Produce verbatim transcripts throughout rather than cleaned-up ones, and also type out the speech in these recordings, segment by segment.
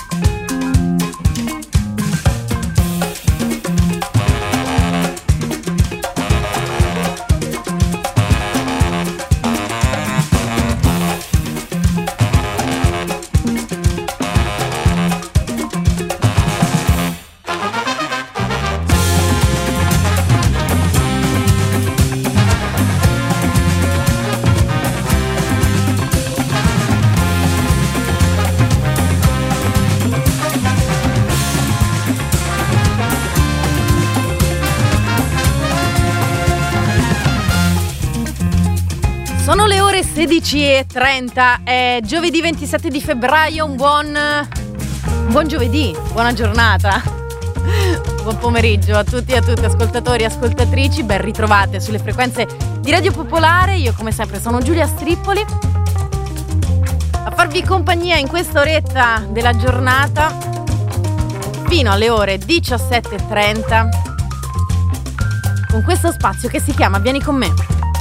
Sono le ore sedici e trenta, è giovedì ventisette di febbraio, un buon, un buon giovedì, buona giornata, buon pomeriggio a tutti e a tutte, ascoltatori e ascoltatrici, ben ritrovate sulle frequenze di Radio Popolare. Io come sempre sono Giulia Strippoli, a farvi compagnia in questa oretta della giornata fino alle ore diciassette e trenta con questo spazio che si chiama Vieni con me.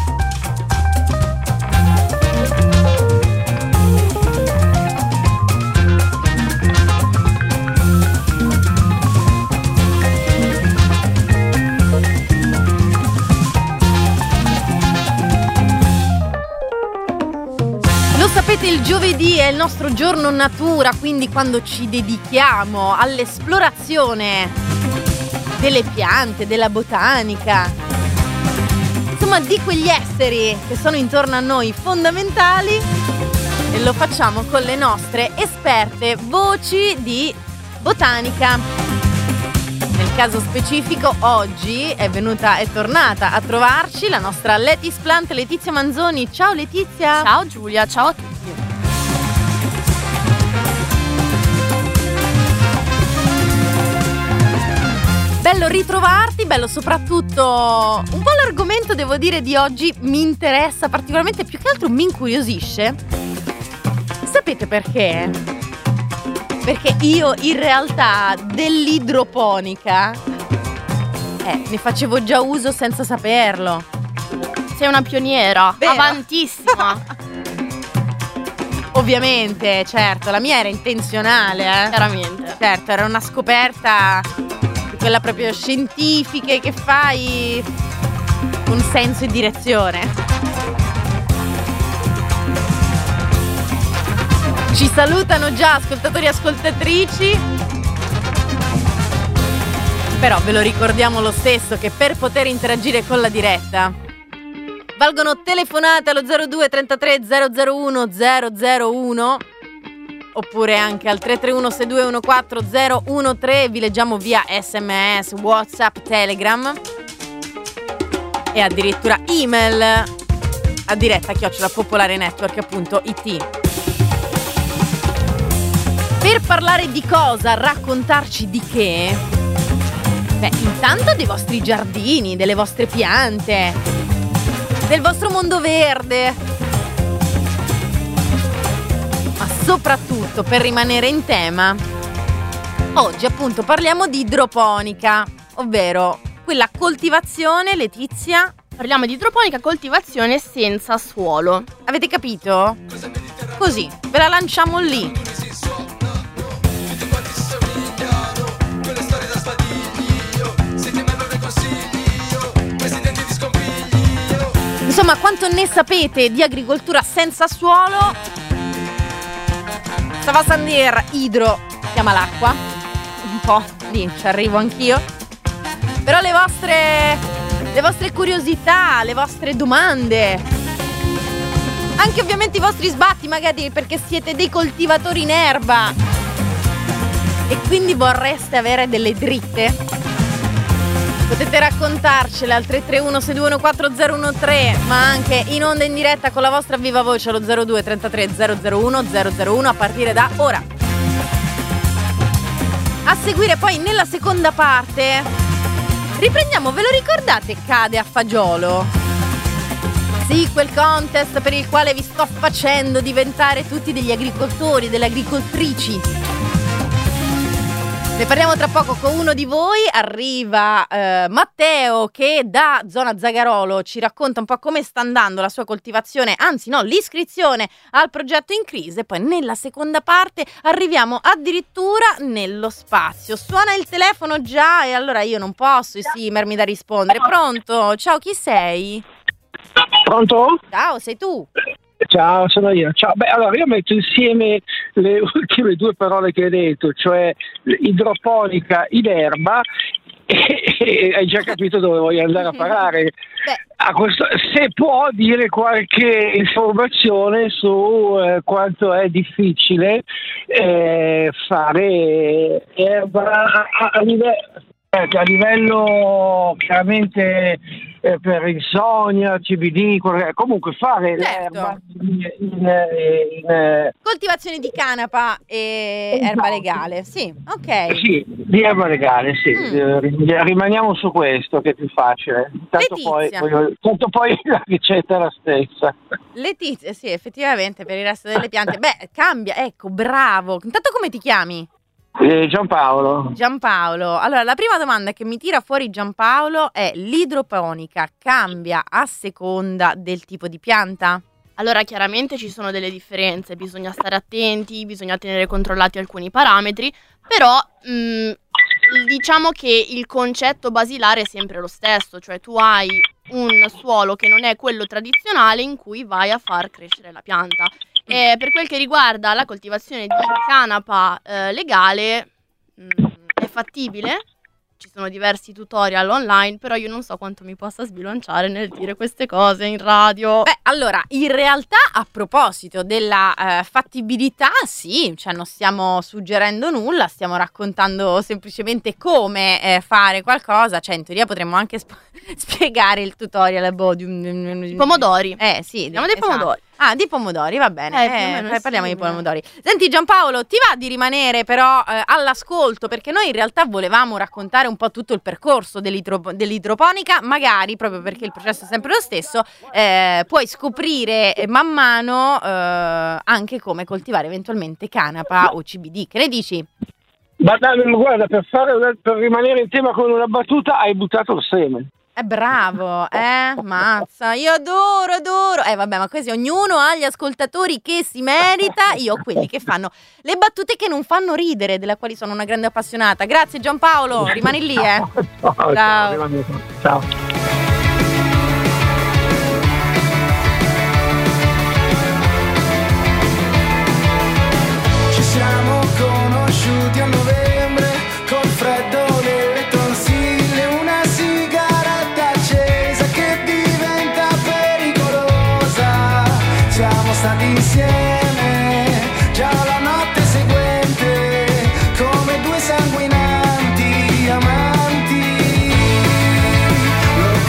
Sapete, il giovedì è il nostro giorno natura, quindi quando ci dedichiamo all'esplorazione delle piante, della botanica, insomma di quegli esseri che sono intorno a noi fondamentali, e lo facciamo con le nostre esperte voci di botanica. Nel caso specifico oggi è venuta, è tornata a trovarci la nostra Letis Plant, Letizia Manzoni. Ciao Letizia. Ciao Giulia, ciao a tutti. Bello ritrovarti, bello soprattutto un po' l'argomento, devo dire, di oggi mi interessa particolarmente, più che altro mi incuriosisce. Sapete perché? Perché io in realtà dell'idroponica eh, ne facevo già uso senza saperlo. Sei una pioniera, Vero? Avantissima. Ovviamente, certo, la mia era intenzionale, eh. Chiaramente. Certo, era una scoperta di quella proprio scientifiche che fai con senso e direzione. Ci salutano già ascoltatori e ascoltatrici, però ve lo ricordiamo lo stesso che per poter interagire con la diretta valgono telefonate allo zero due trentatré zero zero uno zero zero uno oppure anche al tre tre uno sei due uno quattro zero uno tre. Vi leggiamo via sms, WhatsApp, Telegram e addirittura email a diretta chiocciola popolarenetwork punto it. Per parlare di cosa, raccontarci di che? Beh, intanto dei vostri giardini, delle vostre piante, del vostro mondo verde. Ma soprattutto, per rimanere in tema, oggi appunto parliamo di idroponica, ovvero quella coltivazione, Letizia. Parliamo di idroponica, coltivazione senza suolo. Avete capito? Così, ve la lanciamo lì. Insomma, quanto ne sapete di agricoltura senza suolo? Stava a dire idro, chiama l'acqua. Un po', lì ci arrivo anch'io. Però le vostre, le vostre curiosità, le vostre domande, anche ovviamente i vostri sbatti, magari perché siete dei coltivatori in erba e quindi vorreste avere delle dritte, potete raccontarcele al tre tre uno sei due uno quattro zero uno tre, ma anche in onda in diretta con la vostra viva voce allo zero due trentatré zero zero uno zero zero uno a partire da ora. A seguire poi nella seconda parte riprendiamo, ve lo ricordate, Cade a Fagiolo? Sì, quel contest per il quale vi sto facendo diventare tutti degli agricoltori, delle agricoltrici. Ve Ne parliamo tra poco con uno di voi. Arriva eh, Matteo che da zona Zagarolo ci racconta un po' come sta andando la sua coltivazione, anzi no, l'iscrizione al progetto in crisi. E poi nella seconda parte arriviamo addirittura nello spazio. Suona il telefono già e allora io non posso esimermi da rispondere. Pronto? Ciao, chi sei? Pronto? Ciao, sei tu? Ciao, sono io. Ciao. Beh, allora io metto insieme le ultime due parole che hai detto, cioè idroponica in erba, e, e hai già capito dove voglio andare a parare. A questo, se può dire qualche informazione su eh, quanto è difficile eh, fare erba a, a, a livello... a livello chiaramente eh, per insonnia, C B D, comunque fare certo. l'erba in, in, in coltivazione di canapa e esatto. erba legale, sì, ok. Sì, di erba legale, sì. Mm. Rimaniamo su questo che è più facile. Tanto poi, poi, tanto poi la ricetta è la stessa. Letizia, sì, effettivamente per il resto delle piante. Beh, cambia, ecco, bravo. Intanto come ti chiami? Eh, Giampaolo. Giampaolo. Allora, la prima domanda che mi tira fuori Giampaolo è: l'idroponica cambia a seconda del tipo di pianta? Allora, chiaramente ci sono delle differenze, bisogna stare attenti, bisogna tenere controllati alcuni parametri, però mh, diciamo che il concetto basilare è sempre lo stesso, cioè tu hai un suolo che non è quello tradizionale in cui vai a far crescere la pianta. E per quel che riguarda la coltivazione di canapa eh, legale, mh, è fattibile, ci sono diversi tutorial online, però io non so quanto mi possa sbilanciare nel dire queste cose in radio. Beh, allora, in realtà a proposito della eh, fattibilità, sì, cioè non stiamo suggerendo nulla, stiamo raccontando semplicemente come eh, fare qualcosa, cioè in teoria potremmo anche sp- spiegare il tutorial boh, di un... pomodori. Eh sì, Andiamo dei esatto. pomodori. Ah, di pomodori, va bene, eh, eh, parliamo di pomodori. Senti Giampaolo, ti va di rimanere però eh, all'ascolto, perché noi in realtà volevamo raccontare un po' tutto il percorso dell'idro- dell'idroponica, magari proprio perché il processo è sempre lo stesso, eh, puoi scoprire man mano eh, anche come coltivare eventualmente canapa o C B D. Che ne dici? Ma guarda, per, fare una, per rimanere in tema con una battuta, hai buttato il seme. È bravo, eh, mazza, io adoro, adoro. Eh vabbè, ma così ognuno ha gli ascoltatori che si merita, io ho quelli che fanno le battute che non fanno ridere, della quali sono una grande appassionata. Grazie Giampaolo, rimani lì, eh. Ciao. Ciao. Ciao. Ci siamo conosciuti a novembre, col freddo nelle tonsille, una sigaretta accesa che diventa pericolosa. Siamo stati insieme già la notte seguente, come due sanguinanti amanti. Lo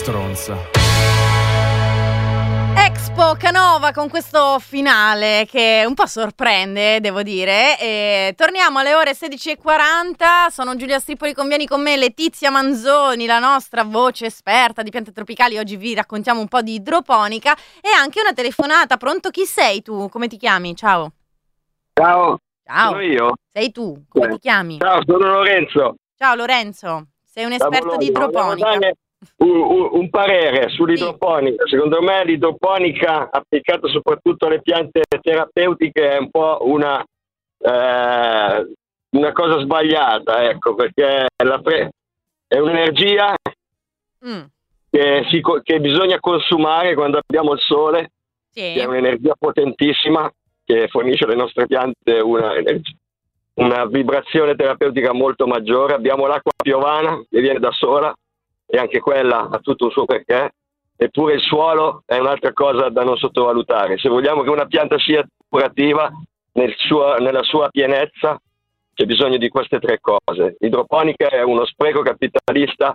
stronza. Expo Canova con questo finale che un po' sorprende, devo dire. E torniamo alle ore sedici e quaranta. Sono Giulia Stripoli, convieni con me Letizia Manzoni, la nostra voce esperta di piante tropicali. Oggi vi raccontiamo un po' di idroponica e anche una telefonata. Pronto? Chi sei tu? Come ti chiami? Ciao. Ciao, Ciao. sono io. Sei tu? Come Eh. ti chiami? Ciao, sono Lorenzo. Ciao Lorenzo. Sei un Da esperto di Bologna. Volevo idroponica. dare Un, un, un parere sull'idroponica. Secondo me l'idroponica applicata soprattutto alle piante terapeutiche è un po' una, eh, una cosa sbagliata, ecco, perché la pre- è un'energia Mm, che, si co- che bisogna consumare quando abbiamo il sole, che è sì. un'energia potentissima che fornisce alle nostre piante una, energia- una vibrazione terapeutica molto maggiore. Abbiamo l'acqua piovana che viene da sola e anche quella ha tutto un suo perché, eppure il suolo è un'altra cosa da non sottovalutare. Se vogliamo che una pianta sia curativa nel suo, nella sua pienezza, c'è bisogno di queste tre cose. L'idroponica è uno spreco capitalista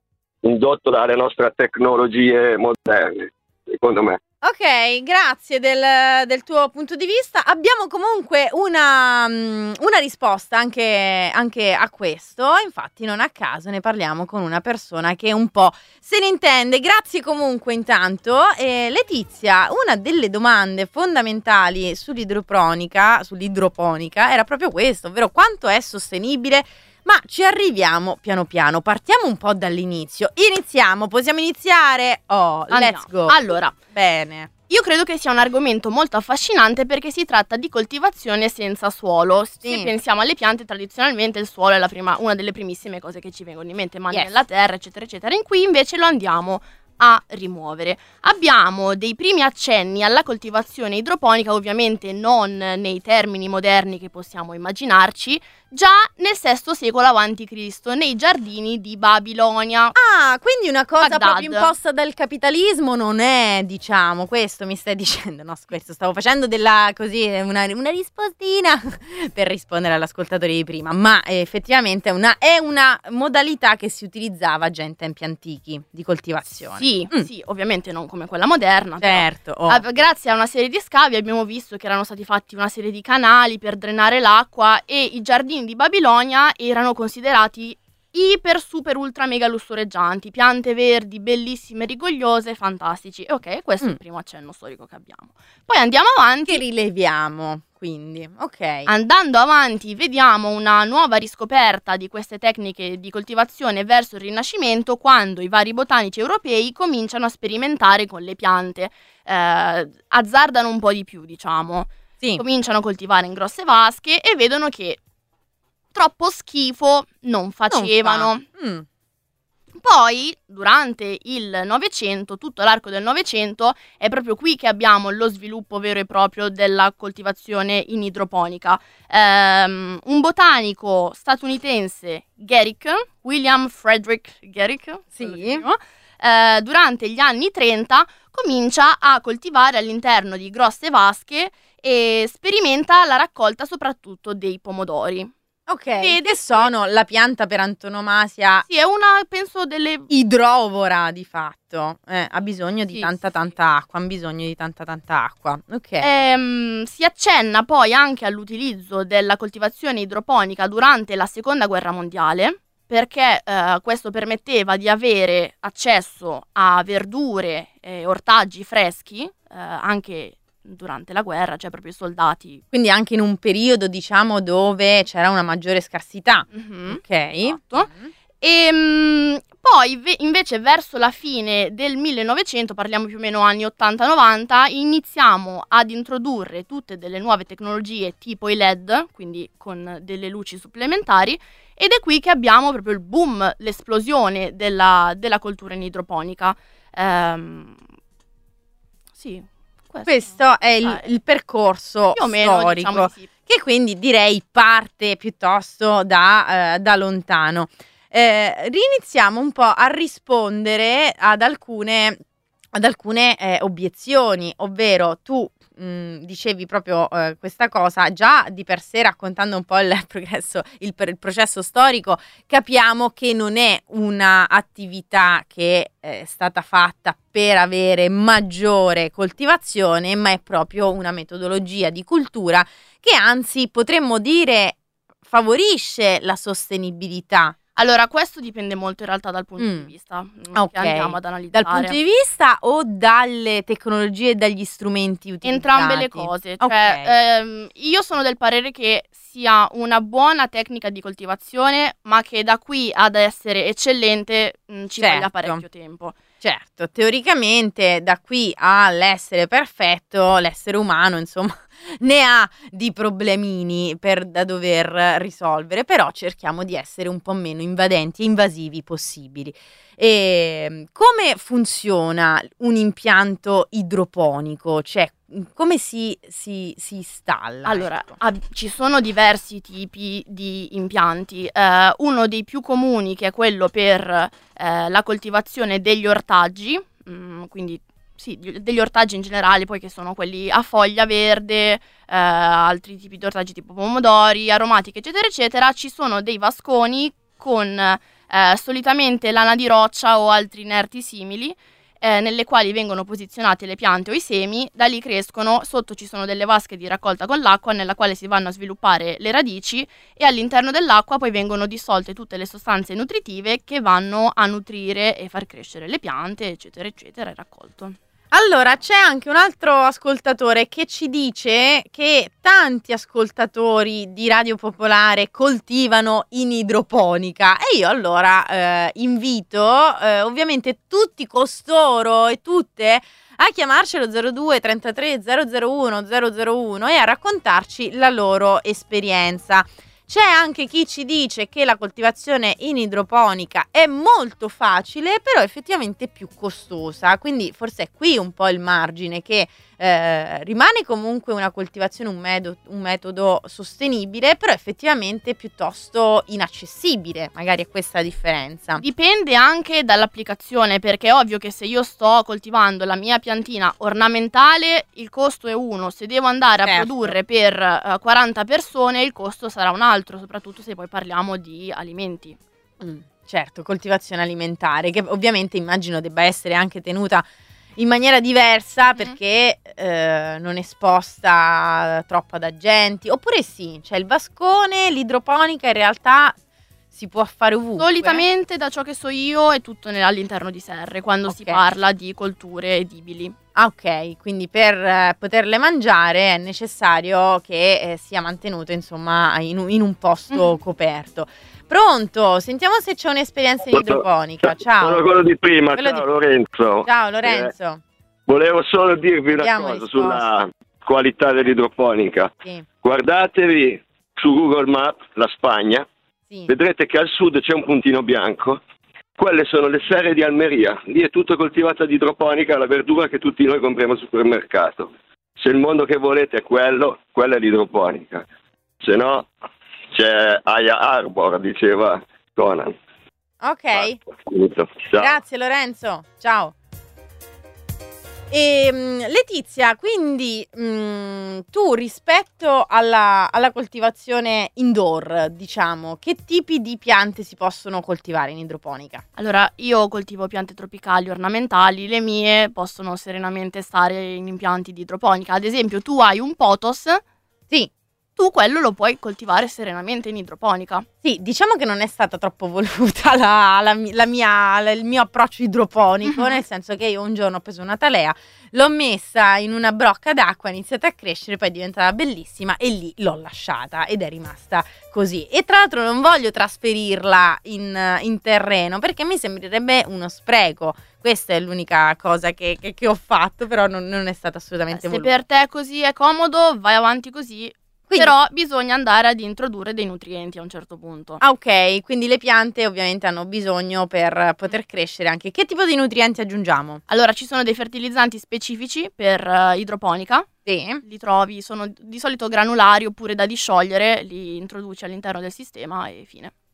indotto dalle nostre tecnologie moderne, secondo me. Ok, grazie del, del tuo punto di vista. Abbiamo comunque una, mm, una risposta anche, anche a questo. Infatti, non a caso ne parliamo con una persona che un po' se ne intende. Grazie comunque intanto. Eh, Letizia, una delle domande fondamentali sull'idroponica, sull'idroponica era proprio questo, ovvero quanto è sostenibile. Ma ci arriviamo piano piano, partiamo un po' dall'inizio. Iniziamo, possiamo iniziare? Oh, let's go. Allora, Bene. io credo che sia un argomento molto affascinante perché si tratta di coltivazione senza suolo. Sì. Se pensiamo alle piante, tradizionalmente il suolo è la prima, una delle primissime cose che ci vengono in mente, mani Yes. nella terra, eccetera, eccetera. In qui invece lo andiamo a rimuovere. Abbiamo dei primi accenni alla coltivazione idroponica, ovviamente non nei termini moderni che possiamo immaginarci, già nel sesto secolo avanti Cristo, nei giardini di Babilonia. Ah, quindi una cosa Baghdad. proprio imposta dal capitalismo non è, diciamo, questo mi stai dicendo? No, questo stavo facendo della, così, una, una rispostina per rispondere all'ascoltatore di prima, ma eh, effettivamente è una, è una modalità che si utilizzava già in tempi antichi di coltivazione. Sì, Mm. sì, ovviamente non come quella moderna, però. Certo. oh. Ah, grazie a una serie di scavi abbiamo visto che erano stati fatti una serie di canali per drenare l'acqua e i giardini di Babilonia erano considerati iper super ultra mega lussureggianti, piante verdi bellissime, rigogliose, fantastici. E ok, questo è Mm. il primo accenno storico che abbiamo. Poi andiamo avanti. Che rileviamo, quindi, ok. Andando avanti vediamo una nuova riscoperta di queste tecniche di coltivazione verso il Rinascimento, quando i vari botanici europei cominciano a sperimentare con le piante, eh, azzardano un po' di più, diciamo, Sì. cominciano a coltivare in grosse vasche e vedono che troppo schifo non facevano. Non fa. Mm. Poi, durante il Novecento, tutto l'arco del Novecento, è proprio qui che abbiamo lo sviluppo vero e proprio della coltivazione in idroponica. Ehm, un botanico statunitense, Garrick, William Frederick Garrick, Sì. quello che dicevo, eh, durante gli anni trenta comincia a coltivare all'interno di grosse vasche e sperimenta la raccolta soprattutto dei pomodori. Ok, Vede- che sono la pianta per antonomasia Sì, è una, penso, delle idrovora di fatto, eh, ha bisogno di Sì, tanta sì, tanta acqua, ha bisogno di tanta tanta acqua, ok. Ehm, si accenna poi anche all'utilizzo della coltivazione idroponica durante la seconda guerra mondiale, perché eh, questo permetteva di avere accesso a verdure e ortaggi freschi eh, anche durante la guerra, cioè proprio i soldati. Quindi anche in un periodo, diciamo, dove c'era una maggiore scarsità, Mhm, ok. esatto. E mm, poi ve- invece verso la fine del millenovecento, parliamo più o meno anni ottanta novanta, iniziamo ad introdurre tutte delle nuove tecnologie tipo i L E D, quindi con delle luci supplementari, ed è qui che abbiamo proprio il boom, l'esplosione della, della coltura in idroponica. Ehm, sì, questo, Questo è il, Ah, il percorso più o meno, storico, diciamo di sì. che quindi direi parte piuttosto da, eh, da lontano. Eh, riniziamo un po' a rispondere ad alcune, ad alcune eh, obiezioni, ovvero tu mh, dicevi proprio eh, questa cosa, già di per sé raccontando un po' il progresso, il, il processo storico, capiamo che non è una attività che è stata fatta per avere maggiore coltivazione, ma è proprio una metodologia di cultura che anzi potremmo dire favorisce la sostenibilità. Allora, questo dipende molto in realtà dal punto Mm. di vista mm, Ok. che andiamo ad analizzare. Dal punto di vista o dalle tecnologie e dagli strumenti utilizzati? Entrambe le cose, cioè Ok. ehm, io sono del parere che sia una buona tecnica di coltivazione, ma che da qui ad essere eccellente mh, ci Certo. voglia parecchio tempo. Certo, teoricamente da qui all'essere perfetto, l'essere umano, insomma, ne ha di problemini per, da dover risolvere, però cerchiamo di essere un po' meno invadenti e invasivi possibili. E come funziona un impianto idroponico? Cioè, come si, si, si installa? Allora, ecco? ab- ci sono diversi tipi di impianti. Eh, uno dei più comuni, che è quello per eh, la coltivazione degli ortaggi, mm, quindi sì, di- degli ortaggi in generale, poi che sono quelli a foglia verde, eh, altri tipi di ortaggi tipo pomodori, aromatiche, eccetera, eccetera. Ci sono dei vasconi con eh, solitamente lana di roccia o altri inerti simili, eh, nelle quali vengono posizionate le piante o i semi, da lì crescono, sotto ci sono delle vasche di raccolta con l'acqua nella quale si vanno a sviluppare le radici e all'interno dell'acqua poi vengono dissolte tutte le sostanze nutritive che vanno a nutrire e far crescere le piante, eccetera, eccetera, il raccolto. Allora, c'è anche un altro ascoltatore che ci dice che tanti ascoltatori di Radio Popolare coltivano in idroponica e io allora eh, invito eh, ovviamente tutti costoro e tutte a chiamarci allo zero due trentatré zero zero uno zero zero uno e a raccontarci la loro esperienza. C'è anche chi ci dice che la coltivazione in idroponica è molto facile, però effettivamente più costosa, quindi forse è qui un po' il margine che eh, rimane comunque una coltivazione, un, medo- un metodo sostenibile, però effettivamente piuttosto inaccessibile, magari è questa la differenza. Dipende anche dall'applicazione, perché è ovvio che se io sto coltivando la mia piantina ornamentale il costo è uno, se devo andare a Certo. produrre per eh, quaranta persone il costo sarà un altro, soprattutto se poi parliamo di alimenti. Mm, certo, coltivazione alimentare, che ovviamente immagino debba essere anche tenuta in maniera diversa perché eh, non esposta troppo ad agenti, oppure sì, c'è il vascone, l'idroponica in realtà si può fare ovunque. Solitamente, da ciò che so io, è tutto ne- all'interno di serre, quando Ok. si parla di colture edibili. Ah, ok, quindi per eh, poterle mangiare è necessario che eh, sia mantenuto insomma in un, in un posto Mhm. coperto. Pronto? Sentiamo se c'è un'esperienza in Pronto? idroponica. Sono Ciao. quello di prima, Quello ciao di- Lorenzo. Ciao Lorenzo. Eh, volevo solo dirvi una Abbiamo cosa risposto. sulla qualità dell'idroponica. Sì, Guardatevi su Google Maps la Spagna, sì. vedrete che al sud c'è un puntino bianco. Quelle sono le serre di Almeria, lì è tutto coltivato ad idroponica, la verdura che tutti noi compriamo al supermercato. Se il mondo che volete è quello, quella è l'idroponica. Se no c'è Aya Arbor, diceva Conan. Ok. Finito. Ciao. Grazie Lorenzo, ciao. E, mh, Letizia, quindi mh, tu rispetto alla, alla coltivazione indoor, diciamo, che tipi di piante si possono coltivare in idroponica? Allora, io coltivo piante tropicali ornamentali, le mie possono serenamente stare in impianti di idroponica. Ad esempio, tu hai un pothos, Sì, tu quello lo puoi coltivare serenamente in idroponica. sì, diciamo che non è stata troppo voluta la, la mi- la mia, la- il mio approccio idroponico, Mhm. nel senso che io un giorno ho preso una talea, l'ho messa in una brocca d'acqua, ha iniziato a crescere, poi è diventata bellissima e lì l'ho lasciata ed è rimasta così. E tra l'altro non voglio trasferirla in, in terreno perché mi sembrerebbe uno spreco. Questa è l'unica cosa che, che- che ho fatto, però non, non è stata assolutamente Se voluta. per te così è comodo, vai avanti così. Quindi- Però bisogna andare ad introdurre dei nutrienti a un certo punto. Ah, ok, quindi le piante ovviamente hanno bisogno per poter crescere anche. Che tipo di nutrienti aggiungiamo? Allora, ci sono dei fertilizzanti specifici per eh, idroponica. Sì. Li trovi, sono di solito granulari oppure da disciogliere, li introduci all'interno del sistema e fine.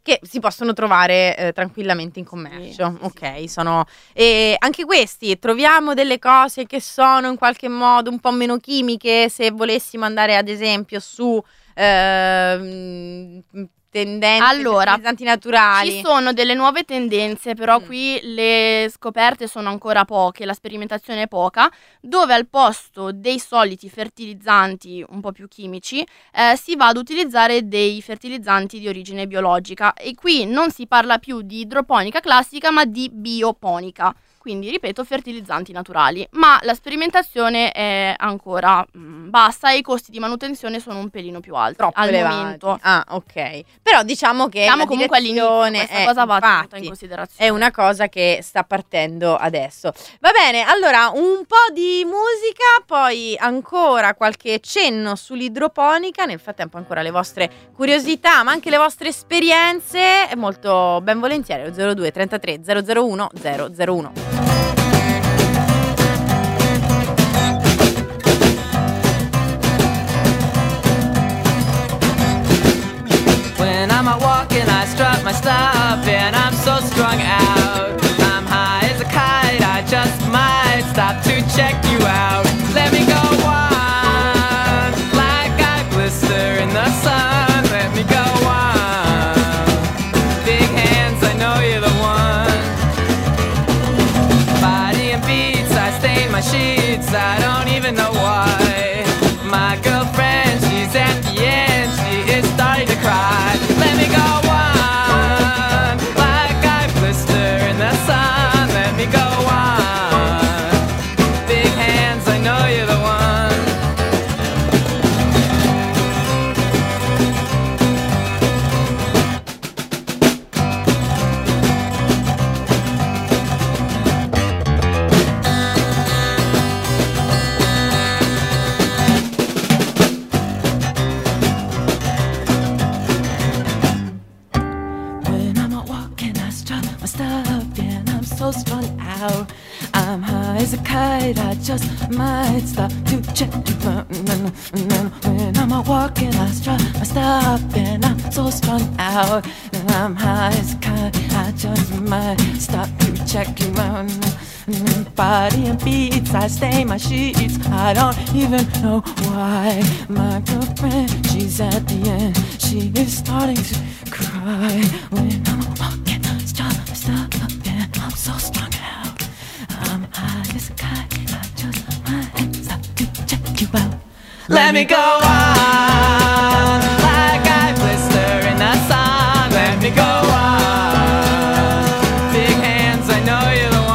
che si possono trovare eh, tranquillamente in commercio. Sì, ok, sì. Sono e anche questi troviamo delle cose che sono in qualche modo un po' meno chimiche, se volessimo andare ad esempio su eh, tendenze allora, fertilizzanti naturali. Ci sono delle nuove tendenze, però Mm. qui le scoperte sono ancora poche, la sperimentazione è poca, dove al posto dei soliti fertilizzanti un po' più chimici eh, si va ad utilizzare dei fertilizzanti di origine biologica, e qui non si parla più di idroponica classica ma di bioponica. Quindi, ripeto, fertilizzanti naturali. Ma la sperimentazione è ancora mh, bassa e i costi di manutenzione sono un pelino più alti Troppo al elevati. momento. Ah, ok. Però diciamo che Siamo la comunque all'inizio, direzione questa è, cosa va tenuta in infatti, considerazione. è una cosa che sta partendo adesso. Va bene, allora un po' di musica, poi ancora qualche cenno sull'idroponica, nel frattempo ancora le vostre curiosità, ma anche le vostre esperienze, molto ben volentieri, zero due trentatré zero zero uno zero zero uno. When I'm out walking, I strut my stuff, and I'm so strung out. I'm high as a kite, I just might stop to check you out. Let me go on, like I blister in the sun. Let me go on, big hands, I know you're the one. Body and beats, I stain my sheets, I don't even know why. My girlfriend, she's at the end, she is starting to cry. Let me go on, like I blister in the sun. Let me go on, big hands, I know you're the one. When I'm out walking, I strut my stuff, and I'm so strung out. I'm high as a kite, I just might stop to check you out. When I'm out walking, I strut my stuff, and I'm so strung out. I'm high as a kite, I just might stop to check you out. Body and beats, I stain my sheets, I don't even know why. My girlfriend, she's at the end, she is starting to cry. When I'm walking, stop, stop, and I'm so strung out. I'm high as a kite, I just might stop to check you out. Let me go on, like I blister in the sun. Let me go on, big hands, I know you're the one.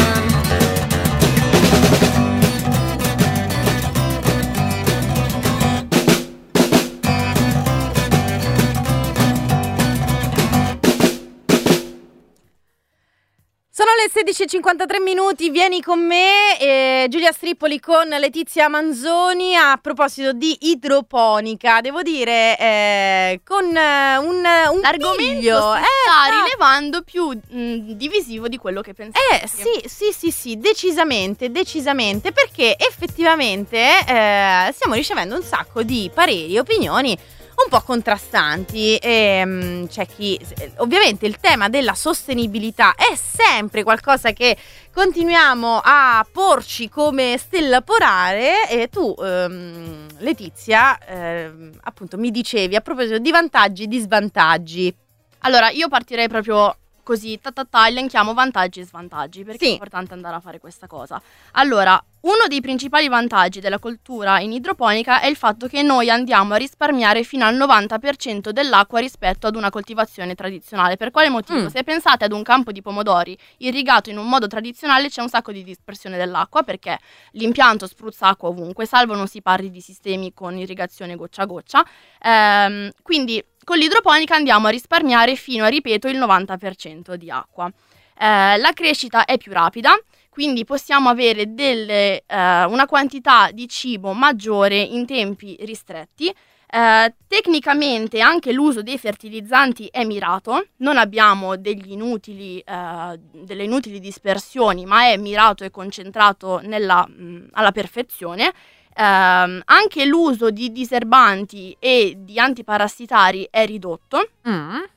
Sono le sedici e cinquantatré minuti, vieni con me, eh, Giulia Strippoli con Letizia Manzoni a proposito di idroponica. Devo dire, eh, con eh, un, un L'argomento piglio, si eh, sta sta- rilevando più mh, divisivo di quello che pensavo. Eh sì, sì, sì, sì, decisamente, decisamente, perché effettivamente eh, stiamo ricevendo un sacco di pareri, opinioni un po' contrastanti. E, mh, c'è chi, ovviamente il tema della sostenibilità è sempre qualcosa che continuiamo a porci come stella polare, e tu ehm, Letizia ehm, appunto mi dicevi a proposito di vantaggi e di svantaggi. Allora, io partirei proprio così, ta ta ta, elenchiamo vantaggi e svantaggi, perché Sì. è importante andare a fare questa cosa. Allora, uno dei principali vantaggi della coltura in idroponica è il fatto che noi andiamo a risparmiare fino al novanta per cento dell'acqua rispetto ad una coltivazione tradizionale. Per quale motivo? Mm. Se pensate ad un campo di pomodori irrigato in un modo tradizionale, c'è un sacco di dispersione dell'acqua, perché l'impianto spruzza acqua ovunque, salvo non si parli di sistemi con irrigazione goccia a goccia. Ehm, quindi con l'idroponica andiamo a risparmiare fino a, ripeto, il novanta per cento di acqua. Eh, la crescita è più rapida, quindi possiamo avere delle, eh, una quantità di cibo maggiore in tempi ristretti. Eh, tecnicamente anche l'uso dei fertilizzanti è mirato, non abbiamo degli inutili, eh, delle inutili dispersioni, ma è mirato e concentrato nella, mh, alla perfezione. Eh, anche l'uso di diserbanti e di antiparassitari è ridotto. Mm.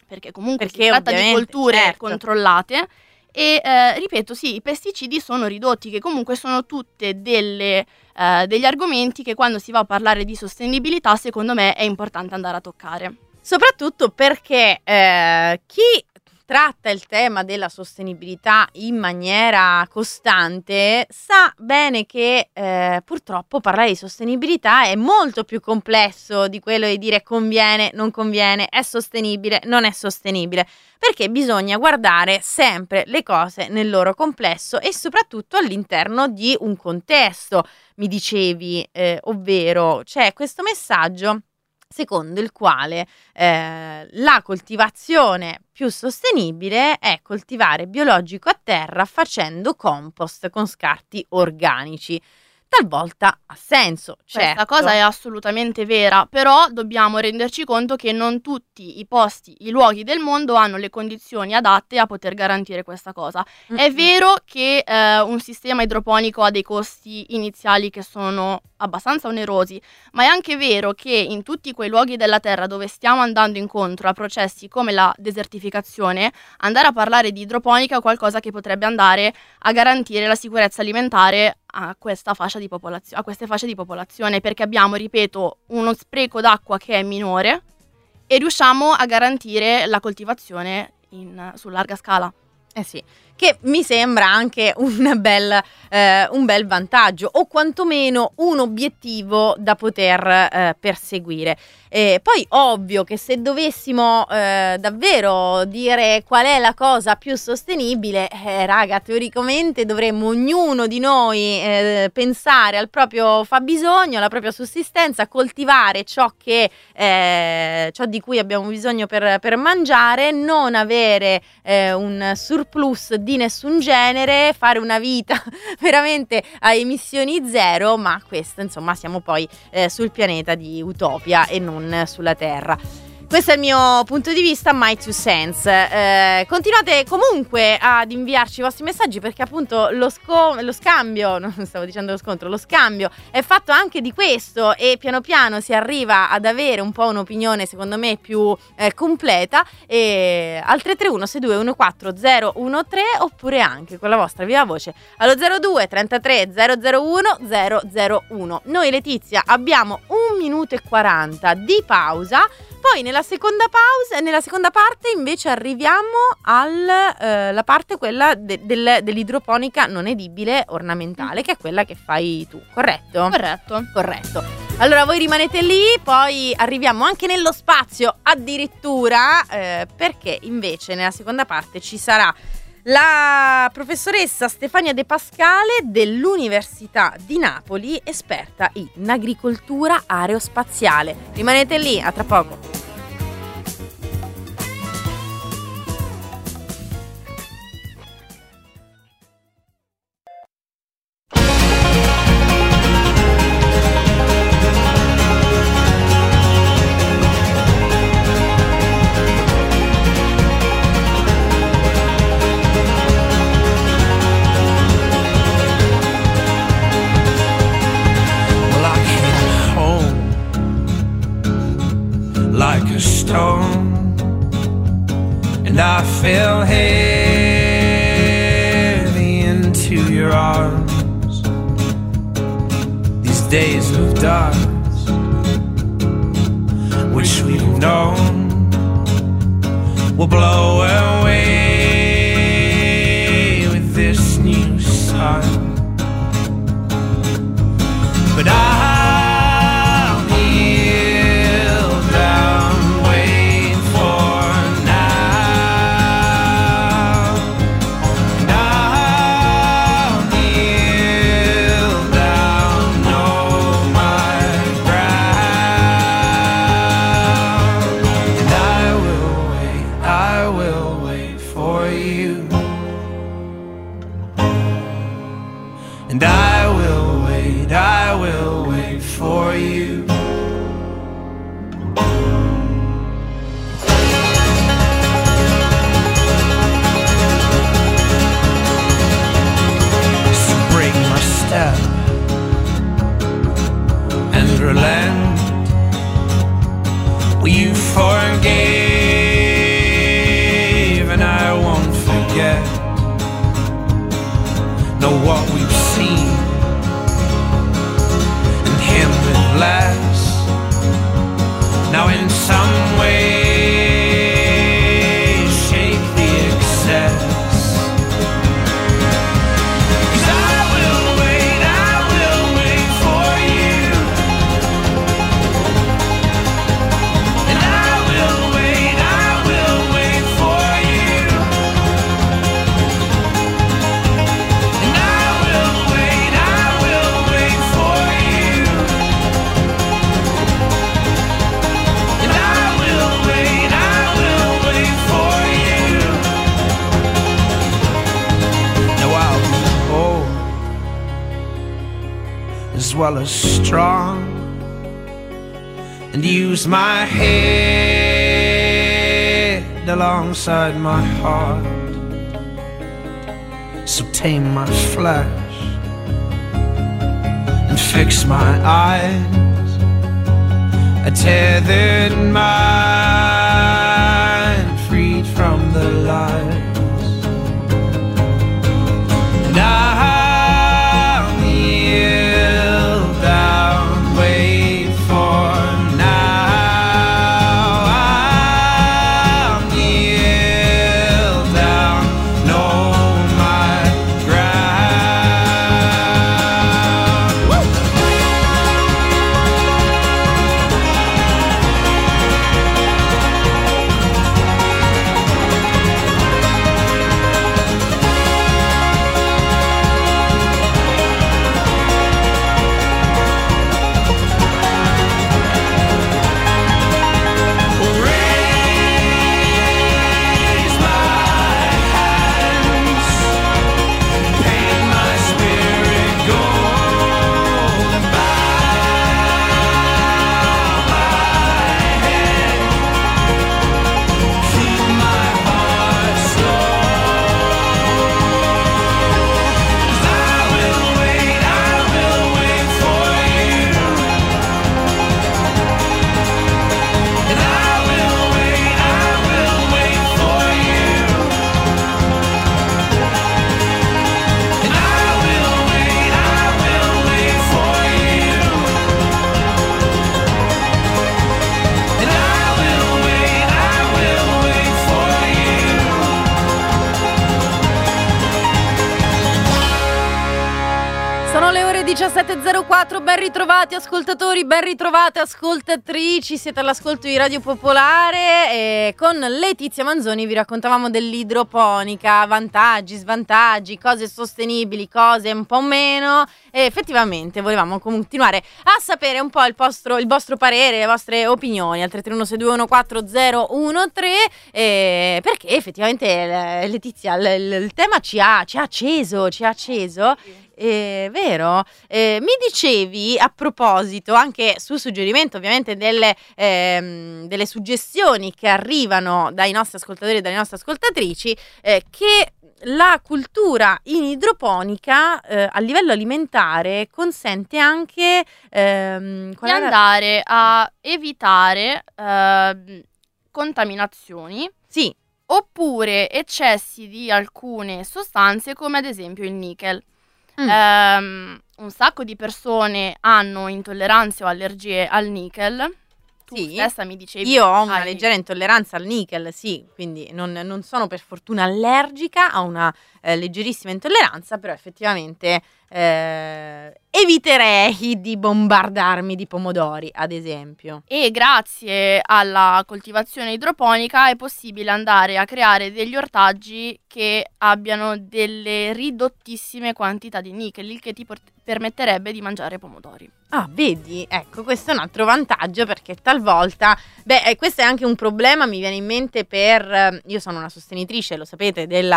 perché comunque Perché si tratta di ovviamente, colture certo. controllate. E eh, ripeto, sì, i pesticidi sono ridotti, che comunque sono tutte delle, eh, degli argomenti che quando si va a parlare di sostenibilità, secondo me è importante andare a toccare. Soprattutto perché eh, chi tratta il tema della sostenibilità in maniera costante sa bene che eh, purtroppo parlare di sostenibilità è molto più complesso di quello di dire conviene, non conviene, è sostenibile, non è sostenibile, perché bisogna guardare sempre le cose nel loro complesso e soprattutto all'interno di un contesto. Mi dicevi, eh, ovvero c'è questo messaggio secondo il quale eh, la coltivazione più sostenibile è coltivare biologico a terra facendo compost con scarti organici. Talvolta ha senso, certo. Questa cosa è assolutamente vera, però dobbiamo renderci conto che non tutti i posti, i luoghi del mondo hanno le condizioni adatte a poter garantire questa cosa. Mm-hmm. È vero che eh, un sistema idroponico ha dei costi iniziali che sono abbastanza onerosi, ma è anche vero che in tutti quei luoghi della terra dove stiamo andando incontro a processi come la desertificazione, andare a parlare di idroponica è qualcosa che potrebbe andare a garantire la sicurezza alimentare a questa fascia di popolazione, a queste fasce di popolazione, perché abbiamo, ripeto, uno spreco d'acqua che è minore e riusciamo a garantire la coltivazione in, su larga scala. Eh sì, che mi sembra anche un bel, eh, un bel vantaggio o quantomeno un obiettivo da poter eh, perseguire. E poi ovvio che se dovessimo eh, davvero dire qual è la cosa più sostenibile, eh, raga, teoricamente dovremmo ognuno di noi eh, pensare al proprio fabbisogno, alla propria sussistenza, coltivare ciò che eh, ciò di cui abbiamo bisogno per, per mangiare, non avere eh, un surplus di nessun genere, fare una vita veramente a emissioni zero, ma questo insomma siamo poi eh, sul pianeta di utopia e non sulla Terra. Questo è il mio punto di vista, my two cents. Eh, continuate comunque ad inviarci i vostri messaggi perché appunto lo, sco- lo scambio, non stavo dicendo lo scontro, lo scambio è fatto anche di questo e piano piano si arriva ad avere un po' un'opinione secondo me più eh, completa. E al tre tre uno sei due uno quattro zero uno tre oppure anche con la vostra viva voce allo zero due trentatré zero zero uno zero zero uno. Noi Letizia abbiamo un minuto e quaranta di pausa. Poi nella seconda pausa, nella seconda parte invece arriviamo alla eh, parte quella de- del, dell'idroponica non edibile ornamentale, che è quella che fai tu, corretto? Corretto. Corretto. Allora voi rimanete lì, poi arriviamo anche nello spazio addirittura, eh, perché invece nella seconda parte ci sarà la professoressa Stefania De Pascale dell'Università di Napoli, esperta in agricoltura aerospaziale. Rimanete lì, a tra poco. Like a stone, and I fell heavy into your arms. These days of dust, which we've known, will blow away with this new sun. But I relent. Will you forget know what we've seen, and him with less. Now in some way shake the excess. As well as strong, and use my head alongside my heart. So tame my flesh and fix my eyes, a tethered mind freed from the lies. And I diciassette e zero quattro, ben ritrovati ascoltatori, ben ritrovate ascoltatrici, siete all'ascolto di Radio Popolare e con Letizia Manzoni vi raccontavamo dell'idroponica, vantaggi, svantaggi, cose sostenibili, cose un po' meno, e effettivamente volevamo continuare a sapere un po' il vostro, il vostro parere, le vostre opinioni al tre tre uno sei due uno quattro zero uno tre, eh, perché effettivamente Letizia il, il, il tema ci ha, ci ha acceso, ci ha acceso. È vero, eh, mi dicevi a proposito, anche su suggerimento ovviamente delle, ehm, delle suggestioni che arrivano dai nostri ascoltatori e dalle nostre ascoltatrici, eh, che la cultura in idroponica eh, a livello alimentare consente anche ehm, di andare a evitare eh, contaminazioni, sì, oppure eccessi di alcune sostanze come ad esempio il nickel. Mm. Um, un sacco di persone hanno intolleranze o allergie al nickel. Tu sì. stessa mi dicevi. Io ho una hai... leggera intolleranza al nickel, sì, quindi non, non sono per fortuna allergica, ho una eh, leggerissima intolleranza, però effettivamente eh, eviterei di bombardarmi di pomodori, ad esempio. E grazie alla coltivazione idroponica è possibile andare a creare degli ortaggi che abbiano delle ridottissime quantità di nickel, il che ti port- permetterebbe di mangiare pomodori. Ah, vedi? Ecco, questo è un altro vantaggio, perché talvolta, beh, eh, questo è anche un problema, mi viene in mente per, eh, io sono una sostenitrice, lo sapete, della,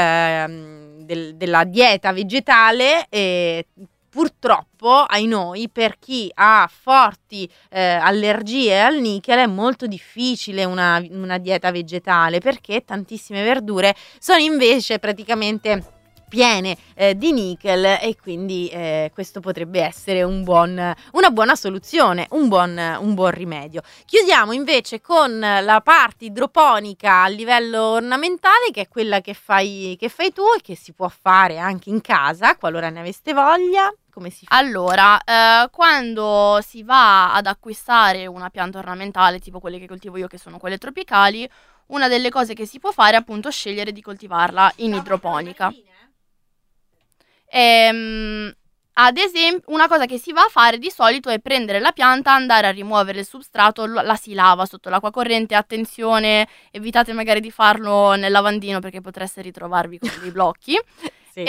eh, del, della dieta vegetale, e purtroppo, ai noi, per chi ha forti eh, allergie al nickel è molto difficile una, una dieta vegetale, perché tantissime verdure sono invece praticamente piene eh, di nickel, e quindi eh, questo potrebbe essere un buon, una buona soluzione, un buon, un buon rimedio. Chiudiamo invece con la parte idroponica a livello ornamentale, che è quella che fai, che fai tu e che si può fare anche in casa qualora ne aveste voglia. Come si fa? Allora, eh, quando si va ad acquistare una pianta ornamentale, tipo quelle che coltivo io, che sono quelle tropicali, una delle cose che si può fare è appunto scegliere di coltivarla in idroponica. Ehm, ad esempio, una cosa che si va a fare di solito è prendere la pianta, andare a rimuovere il substrato, l- la si lava sotto l'acqua corrente. Attenzione, evitate magari di farlo nel lavandino perché potreste ritrovarvi con dei blocchi. Sì.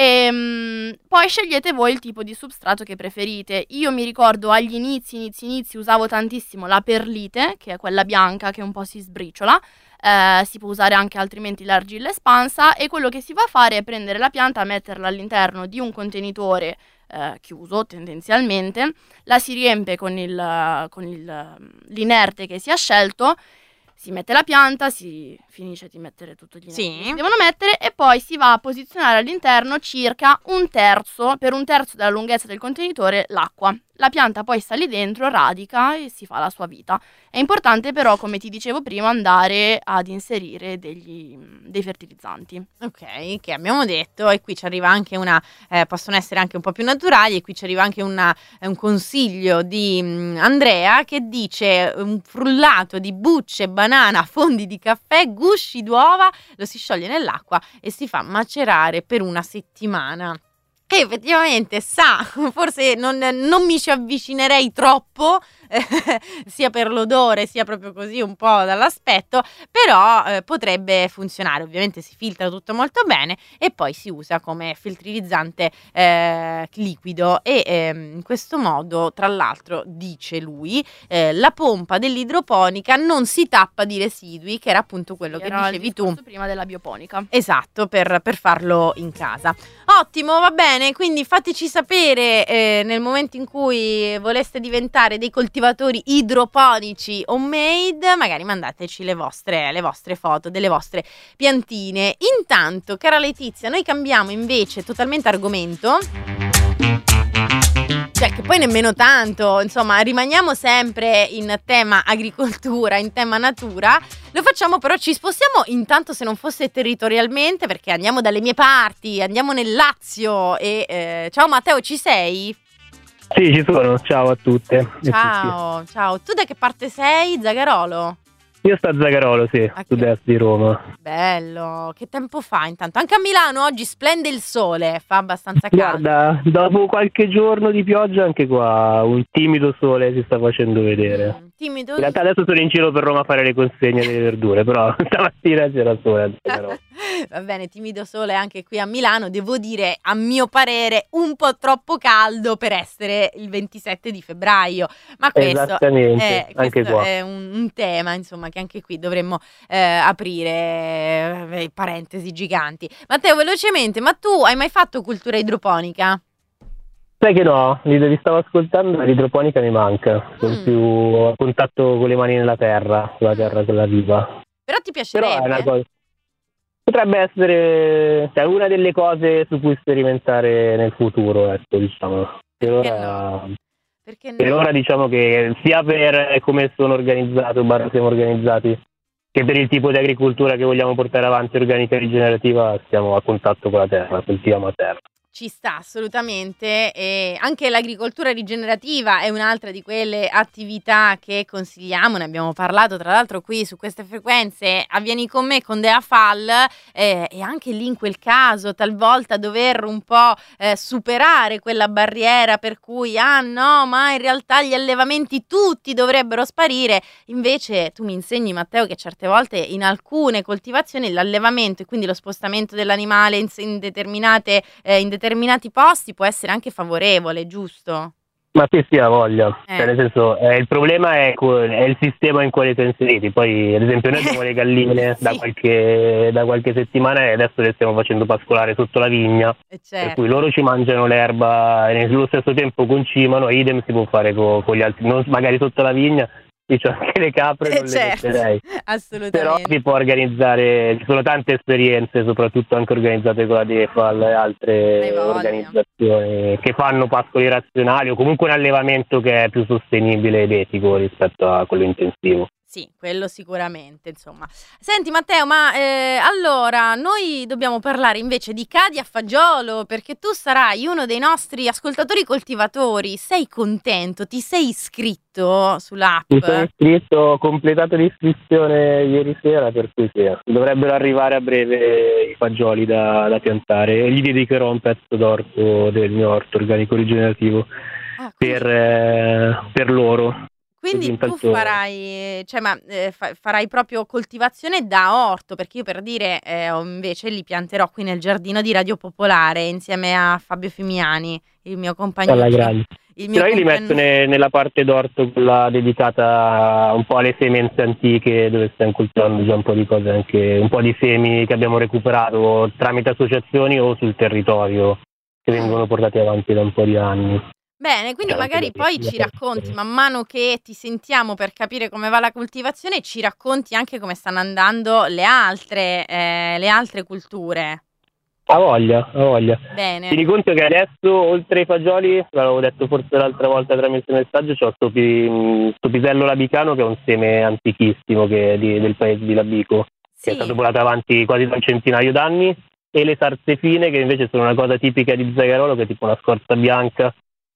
E, poi scegliete voi il tipo di substrato che preferite. Io mi ricordo agli inizi, inizi, inizi usavo tantissimo la perlite, che è quella bianca che un po' si sbriciola. Eh, si può usare anche altrimenti l'argilla espansa, e quello che si va a fare è prendere la pianta, metterla all'interno di un contenitore eh, chiuso tendenzialmente, la si riempie con, il, con il, l'inerte che si è scelto, si mette la pianta, si finisce di mettere tutto gli inerti Sì. che si devono mettere, e poi si va a posizionare all'interno circa un terzo, per un terzo della lunghezza del contenitore, l'acqua. La pianta poi sta lì dentro, radica e si fa la sua vita. È importante però, come ti dicevo prima, andare ad inserire degli, dei fertilizzanti. Ok, che abbiamo detto, e qui ci arriva anche una, eh, possono essere anche un po' più naturali, e qui ci arriva anche una, un consiglio di mh, Andrea, che dice: un frullato di bucce, banana, fondi di caffè, gusci d'uova, lo si scioglie nell'acqua e si fa macerare per una settimana. Che effettivamente sa, forse non, non mi ci avvicinerei troppo, eh, sia per l'odore sia proprio così un po' dall'aspetto, però eh, potrebbe funzionare. Ovviamente si filtra tutto molto bene e poi si usa come filtrizzante eh, liquido, e eh, in questo modo, tra l'altro, dice lui, eh, la pompa dell'idroponica non si tappa di residui, che era appunto quello che Era il dicevi tu. discorso prima della bioponica. Esatto, per, per farlo in casa. Ottimo, va bene, quindi fateci sapere eh, nel momento in cui voleste diventare dei coltivatori idroponici homemade, magari mandateci le vostre, le vostre foto delle vostre piantine. Intanto, cara Letizia, noi cambiamo invece totalmente argomento. Cioè, che poi nemmeno tanto, insomma, rimaniamo sempre in tema agricoltura, in tema natura. Lo facciamo, però ci spostiamo intanto, se non fosse territorialmente, perché andiamo dalle mie parti, andiamo nel Lazio e eh, ciao Matteo, ci sei? Sì, ci sono, ciao a tutte e tutti. Ciao, ciao. Tu da che parte sei? Zagarolo? Io sto a Zagarolo, sì, A sud-est di Roma. Bello, che tempo fa intanto? Anche a Milano oggi splende il sole, fa abbastanza caldo. Guarda, dopo qualche giorno di pioggia anche qua un timido sole si sta facendo vedere. Mm, timido. In realtà adesso sono in giro per Roma a fare le consegne delle verdure, però stamattina c'era sole a Zagarolo. Va bene, timido sole anche qui a Milano, devo dire, a mio parere, un po' troppo caldo per essere il ventisette di febbraio, ma questo, Esattamente, è, anche questo qua. è un, un tema, insomma, che anche qui dovremmo eh, aprire eh, parentesi giganti. Matteo, velocemente, ma tu hai mai fatto cultura idroponica? Sai che no, li, li stavo ascoltando, l'idroponica mi manca, sono Mm. più a contatto con le mani nella terra, con la terra, quella viva. Però ti Però è una piacerebbe? cosa. Potrebbe essere, cioè, una delle cose su cui sperimentare nel futuro, ecco, diciamo. Per Perché ora, Perché per no? ora diciamo che sia per come sono organizzato, barra siamo organizzati, che per il tipo di agricoltura che vogliamo portare avanti, organica e rigenerativa, stiamo a contatto con la terra, coltiviamo a terra. Ci sta assolutamente, e anche l'agricoltura rigenerativa è un'altra di quelle attività che consigliamo, ne abbiamo parlato tra l'altro qui su queste frequenze, avvieni con me con Dea Fall, eh, e anche lì in quel caso talvolta dover un po' eh, superare quella barriera per cui ah no, ma in realtà gli allevamenti tutti dovrebbero sparire. Invece tu mi insegni, Matteo, che certe volte in alcune coltivazioni l'allevamento e quindi lo spostamento dell'animale in, in determinate eh, in determinati posti può essere anche favorevole, giusto? Ma sì, sì, ha voglia. Eh. Cioè, nel senso, eh, il problema è, co- è il sistema in cui siamo inseriti. Poi, ad esempio, noi abbiamo le galline Sì. da, qualche, da qualche settimana e adesso le stiamo facendo pascolare sotto la vigna. Eh, Per certo. cui loro ci mangiano l'erba e nello stesso tempo concimano, idem si può fare co- con gli altri, non magari sotto la vigna, matti, cioè anche le capre non Eh, certo, le metterei. assolutamente. Però si può organizzare, ci sono tante esperienze, soprattutto anche organizzate con la DEFAL e altre Hai voglia. organizzazioni che fanno pascoli razionali o comunque un allevamento che è più sostenibile ed etico rispetto a quello intensivo. Sì, quello sicuramente, insomma. Senti Matteo, ma eh, allora noi dobbiamo parlare invece di cadi a fagiolo, perché tu sarai uno dei nostri ascoltatori coltivatori. Sei contento? Ti sei iscritto sull'app? Mi sono iscritto, ho completato l'iscrizione ieri sera, per cui sì, dovrebbero arrivare a breve i fagioli da, da piantare e gli dedicherò un pezzo d'orto del mio orto organico rigenerativo Ah, quindi- per, eh, per loro. Quindi Così tu intanto- farai, cioè, ma, eh, fa- farai proprio coltivazione da orto, perché io per dire eh, ho- invece li pianterò qui nel giardino di Radio Popolare insieme a Fabio Fimiani, il mio compagno. Alla grande. Il mio Però io li compagno- metto ne- nella parte d'orto, quella dedicata un po' alle semenze antiche, dove stiamo coltivando già un po' di cose, anche un po' di semi che abbiamo recuperato tramite associazioni o sul territorio, che vengono portati avanti da un po' di anni. Bene, quindi Certo, magari perché poi la ci parte- racconti, man mano che ti sentiamo per capire come va la coltivazione, ci racconti anche come stanno andando le altre, eh, le altre culture. Ha voglia, ha voglia. Bene. Tieni conto che adesso, oltre ai fagioli, l'avevo detto forse l'altra volta tramite messaggio, c'ho sto, pi- sto pisello labicano che è un seme antichissimo che è di- del paese di Labico, che è Sì. stato portato avanti quasi da un centinaio d'anni, e le sarzefine che invece sono una cosa tipica di Zaigarolo, che è tipo una scorza bianca,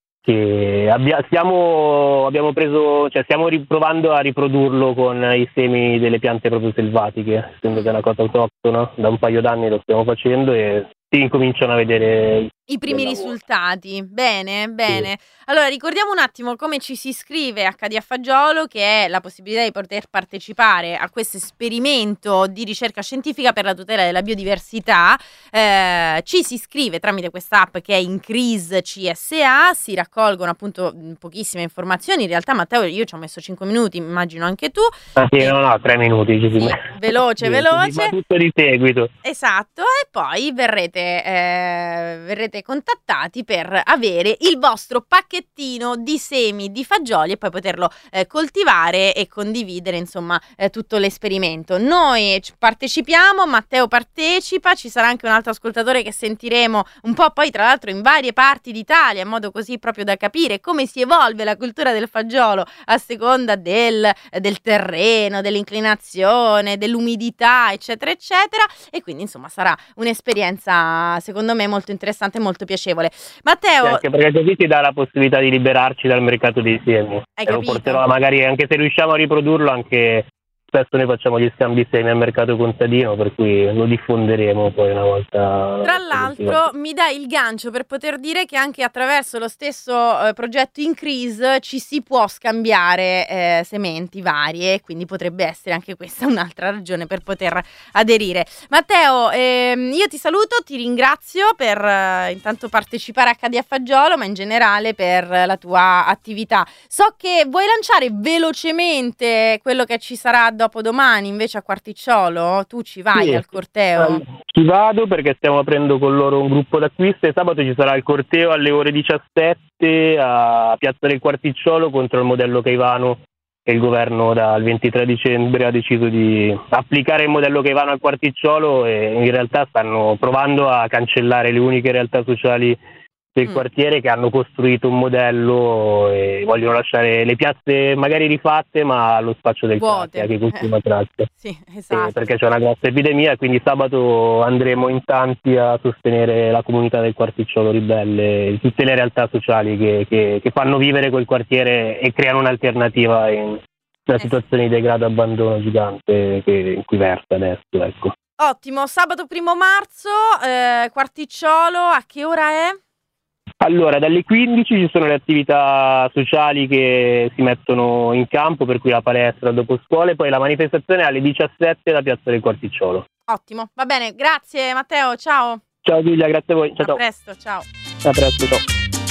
che abbia- stiamo, abbiamo preso, cioè stiamo riprovando a riprodurlo con i semi delle piante proprio selvatiche, essendo che è una cosa autoctona, da un paio d'anni lo stiamo facendo e si incominciano a vedere I primi del lavoro. risultati. Bene, bene. Allora, ricordiamo un attimo come ci si iscrive a Cadi a Fagiolo, che è la possibilità di poter partecipare a questo esperimento di ricerca scientifica per la tutela della biodiversità. Eh, ci si iscrive tramite questa app che è Increase C S A, si raccolgono appunto mh, pochissime informazioni. In realtà, Matteo, io ci ho messo cinque minuti, immagino anche tu. Ah, sì, no, no, tre minuti. Ci si Sì, mette. veloce, Sì, veloce. si fa tutto di seguito. Esatto, e poi verrete, eh, verrete contattati per avere il vostro pacchettino di semi di fagioli e poi poterlo eh, coltivare e condividere, insomma, eh, tutto l'esperimento. Noi ci partecipiamo, Matteo partecipa, ci sarà anche un altro ascoltatore che sentiremo un po' poi tra l'altro in varie parti d'Italia, in modo così proprio da capire come si evolve la cultura del fagiolo a seconda del, del terreno, dell'inclinazione, dell'umidità, eccetera, eccetera. E quindi, insomma, sarà un'esperienza, secondo me, molto interessante e molto piacevole. Matteo, Sì, anche perché così ti dà la possibilità di liberarci dal mercato dei semi. Hai E lo capito? porterò magari, anche se riusciamo a riprodurlo, anche spesso noi facciamo gli scambi semi al mercato contadino, per cui lo diffonderemo poi una volta. tra l'altro, mi dai il gancio per poter dire che anche attraverso lo stesso eh, progetto Increase ci si può scambiare eh, sementi varie, quindi potrebbe essere anche questa un'altra ragione per poter aderire. Matteo, ehm, io ti saluto, ti ringrazio per eh, intanto partecipare a Cadi a Fagiolo, ma in generale per la tua attività. So che vuoi lanciare velocemente quello che ci sarà dopo domani invece a Quarticciolo, tu ci vai Sì. al corteo? Ci vado perché stiamo aprendo con loro un gruppo d'acquisto e sabato ci sarà il corteo alle ore diciassette a Piazza del Quarticciolo contro il modello Caivano, che il governo dal ventitré dicembre ha deciso di applicare il modello Caivano al Quarticciolo, e in realtà stanno provando a cancellare le uniche realtà sociali del Mm. quartiere che hanno costruito un modello e vogliono lasciare le piazze magari rifatte ma allo spaccio del Vuote. cacchia che continua traccia. Sì, Eh, esatto. perché c'è una grossa epidemia, quindi sabato andremo in tanti a sostenere la comunità del Quarticciolo Ribelle, tutte le realtà sociali che, che, che fanno vivere quel quartiere e creano un'alternativa in una Eh sì. situazione di degrado e abbandono gigante che, in cui versa adesso. Ecco. Ottimo, sabato primo marzo, eh, Quarticciolo, a che ora è? Allora, dalle quindici ci sono le attività sociali che si mettono in campo, per cui la palestra dopo scuola, e poi la manifestazione è alle diciassette da Piazza del Quarticciolo. Ottimo, va bene, grazie Matteo, ciao. Ciao Giulia, grazie a voi. Ciao, A ciao. presto, ciao. A presto, ciao.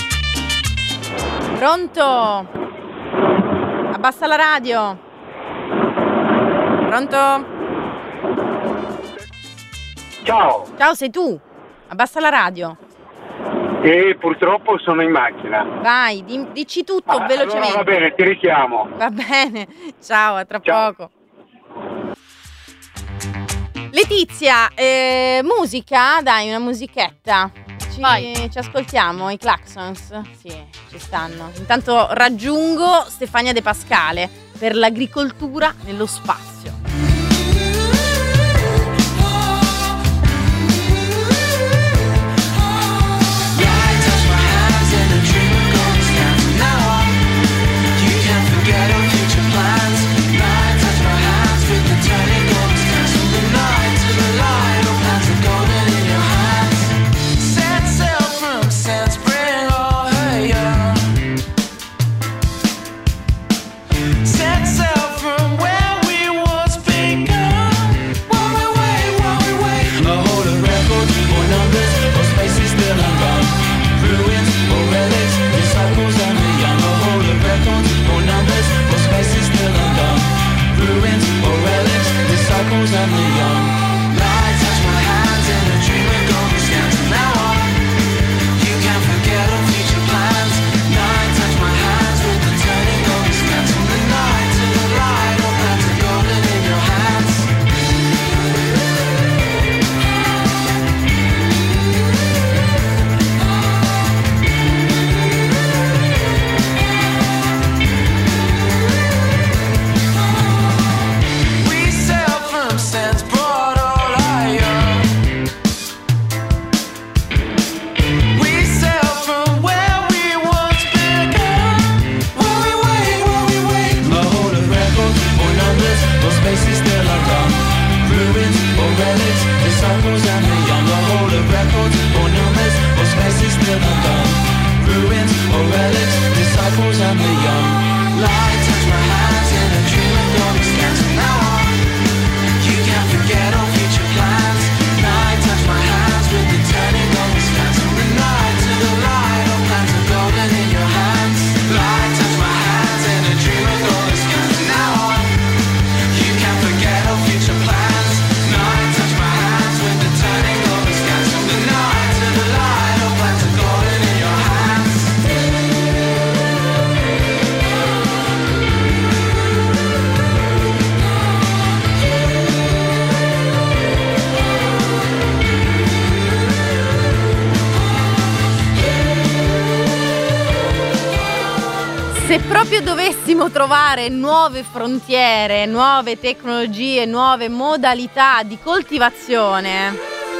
Pronto? Abbassa la radio. Pronto? Ciao, Ciao, sei tu. Abbassa la radio. E purtroppo sono in macchina. Vai, di- dici tutto Ah, velocemente. allora va bene, ti richiamo. Va bene, ciao, a tra Ciao. poco. Letizia, eh, musica? Dai, una musichetta. Ci, Vai. ci ascoltiamo, i Claxons? Sì, ci stanno. Intanto raggiungo Stefania De Pascale per l'agricoltura nello spazio. Set sail from where we once begun. While we wait, while we wait. A hold of records or numbers or spaces still undone. Ruins or relics, disciples and the young. A hold of records or numbers or spaces still undone. Ruins or relics, disciples and the young. Light touch my hands in a dream of golden scans. From now on, you can't forget our future plans. Night touch my hands with the turning golden scans. From the night to the light, all plans are golden in your hands. We sail from sands broad all higher. We sail from where we once began. While we wait, while we wait. A hold of records or numbers or spaces still undone. Ruins or relics, disciples and the young. A hold of records or numbers or spaces still undone. Ruins or relics, disciples and the young. Light touch my hands in a dream of golden scans. From now on, you can't forget our future plans. Night touch my hands with the turning golden scans. From the night to the light, all plans are golden in your hands. Light touch my hands in a dream of golden scans. From now on, you can't forget our future plans. Night touch my hands with the turning golden scans. From the night to the light, all plans are golden in your hands. Se proprio dovessimo trovare nuove frontiere, nuove tecnologie, nuove modalità di coltivazione,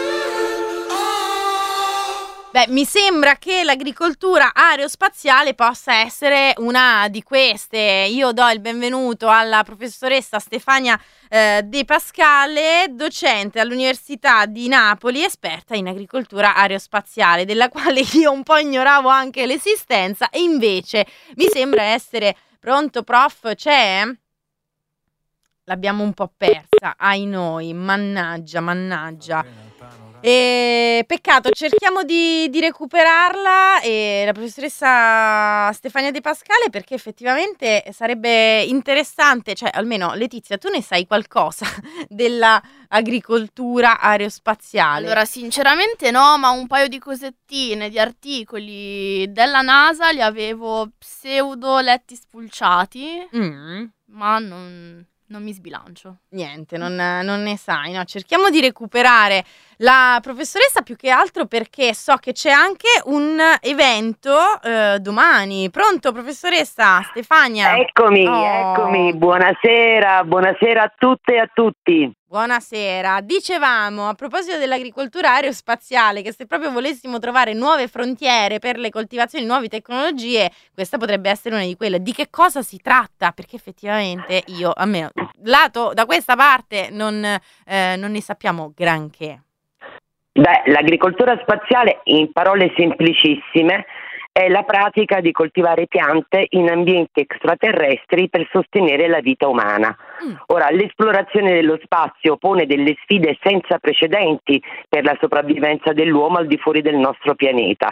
beh, mi sembra che l'agricoltura aerospaziale possa essere una di queste. Io do il benvenuto alla professoressa Stefania eh, De Pascale, docente all'Università di Napoli, esperta in agricoltura aerospaziale, della quale io un po' ignoravo anche l'esistenza e invece mi sembra essere... Pronto, prof? C'è? L'abbiamo un po' persa, ai noi, mannaggia, mannaggia. E peccato, cerchiamo di, di recuperarla e la professoressa Stefania De Pascale, perché effettivamente sarebbe interessante, cioè almeno Letizia, tu ne sai qualcosa della agricoltura aerospaziale? Allora, sinceramente no, ma un paio di cosettine, di articoli della NASA li avevo pseudo letti spulciati, Mm. ma non, non mi sbilancio. Niente, non, non ne sai, no? Cerchiamo di recuperare la professoressa, più che altro perché so che c'è anche un evento eh, domani. Pronto, professoressa Stefania? Eccomi, Oh. eccomi, buonasera, buonasera a tutte e a tutti. Buonasera, dicevamo a proposito dell'agricoltura aerospaziale che se proprio volessimo trovare nuove frontiere per le coltivazioni, nuove tecnologie, questa potrebbe essere una di quelle. Di che cosa si tratta? Perché effettivamente io, almeno lato da questa parte, non, eh, non ne sappiamo granché. Beh, l'agricoltura spaziale, in parole semplicissime, è la pratica di coltivare piante in ambienti extraterrestri per sostenere la vita umana. Mm. Ora, l'esplorazione dello spazio pone delle sfide senza precedenti per la sopravvivenza dell'uomo al di fuori del nostro pianeta,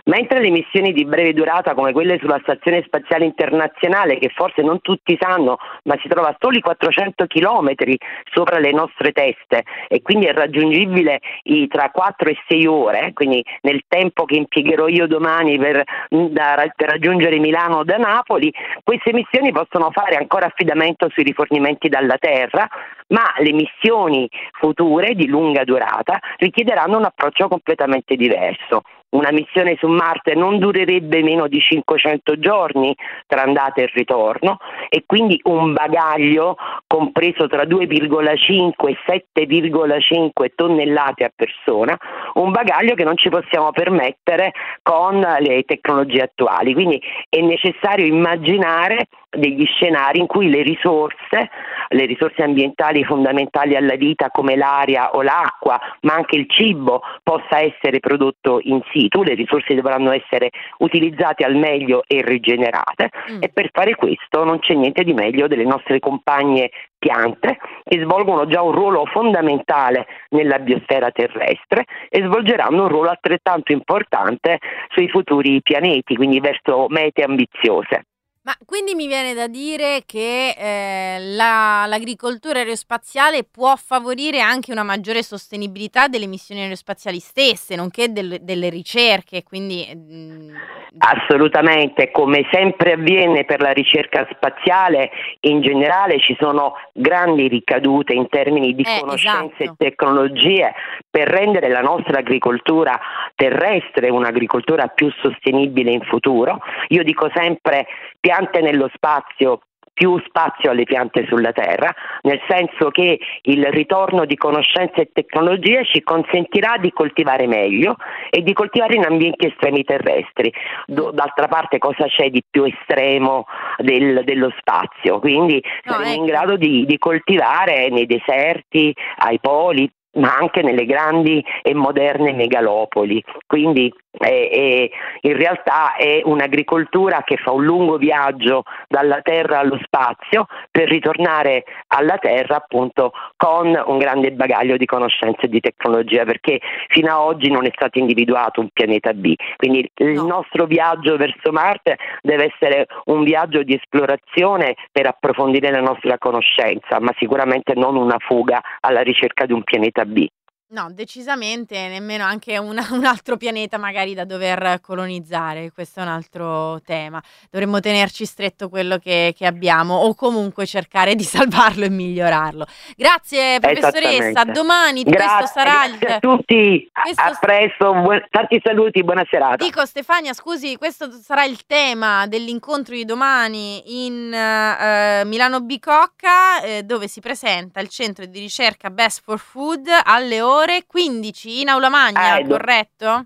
Mentre le missioni di breve durata come quelle sulla Stazione Spaziale Internazionale, che forse non tutti sanno, ma si trova a soli quattrocento chilometri sopra le nostre teste e quindi è raggiungibile i- tra quattro e sei ore, quindi nel tempo che impiegherò io domani per, da- per raggiungere Milano da Napoli, queste missioni possono fare ancora affidamento sui rifornimenti dalla Terra, ma le missioni future di lunga durata richiederanno un approccio completamente diverso. Una missione su Marte non durerebbe meno di cinquecento giorni tra andata e ritorno e quindi un bagaglio compreso tra due virgola cinque e sette virgola cinque tonnellate a persona, un bagaglio che non ci possiamo permettere con le tecnologie attuali. Quindi è necessario immaginare degli scenari in cui le risorse, le risorse ambientali fondamentali alla vita come l'aria o l'acqua, ma anche il cibo, possa essere prodotto in situ, le risorse dovranno essere utilizzate al meglio e rigenerate mm. e per fare questo non c'è niente di meglio delle nostre compagne piante che svolgono già un ruolo fondamentale nella biosfera terrestre e svolgeranno un ruolo altrettanto importante sui futuri pianeti, quindi verso mete ambiziose. Ma quindi mi viene da dire che eh, la- l'agricoltura aerospaziale può favorire anche una maggiore sostenibilità delle missioni aerospaziali stesse, nonché del- delle ricerche, quindi mm, Assolutamente, come sempre avviene per la ricerca spaziale, in generale ci sono grandi ricadute in termini di Eh, conoscenze esatto. e tecnologie per rendere la nostra agricoltura terrestre un'agricoltura più sostenibile in futuro. Io dico sempre piante nello spazio, più spazio alle piante sulla Terra, nel senso che il ritorno di conoscenze e tecnologie ci consentirà di coltivare meglio e di coltivare in ambienti estremi terrestri. Do- d'altra parte cosa c'è di più estremo del- dello spazio? Quindi No, saremo in ecco. grado di, di coltivare nei deserti, ai poli, ma anche nelle grandi e moderne megalopoli. Quindi eh, eh, in realtà è un'agricoltura che fa un lungo viaggio dalla Terra allo spazio per ritornare alla Terra appunto con un grande bagaglio di conoscenze e di tecnologia, perché fino ad oggi non è stato individuato un pianeta B. Quindi il No. nostro viaggio verso Marte deve essere un viaggio di esplorazione per approfondire la nostra conoscenza, ma sicuramente non una fuga alla ricerca di un pianeta B. No, decisamente, nemmeno anche una- un altro pianeta magari da dover colonizzare, questo è un altro tema. Dovremmo tenerci stretto quello che, che abbiamo o comunque cercare di salvarlo e migliorarlo. Grazie professoressa, Esattamente. domani Grazie, questo sarà il... grazie a tutti, a- questo- a presto, buon- tanti saluti, buona serata. Dico Stefania, scusi, questo sarà il tema dell'incontro di domani in eh, Milano Bicocca, eh, dove si presenta il centro di ricerca Best for Food alle ore quindici in Aula Magna, Eh, do- corretto?